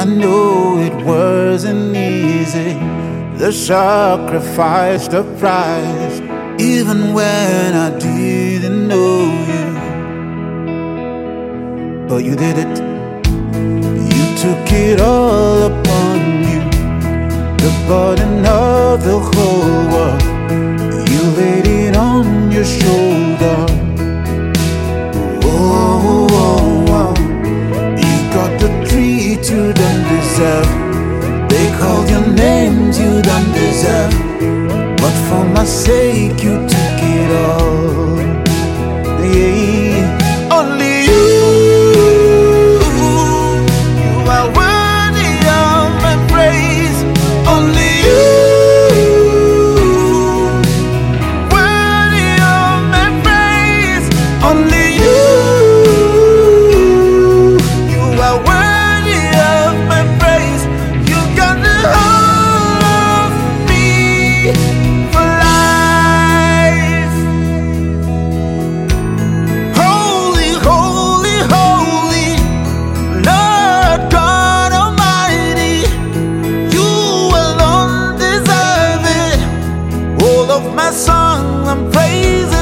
know it wasn't easy. The sacrifice, the price, even when I didn't know you. But you did it. You took it all upon you, the burden of the whole world. You laid it on your shoulder. Oh, oh, oh. You got the treat you don't deserve. They called your names you don't deserve. But for my sake you took it all. Yeah. Only you are worthy of my praise. Only you worthy of my praise. Only you are worthy of my praise. You got the whole of me for life. Holy, holy, holy, Lord God Almighty, you alone deserve it. All of my songs I'm praising.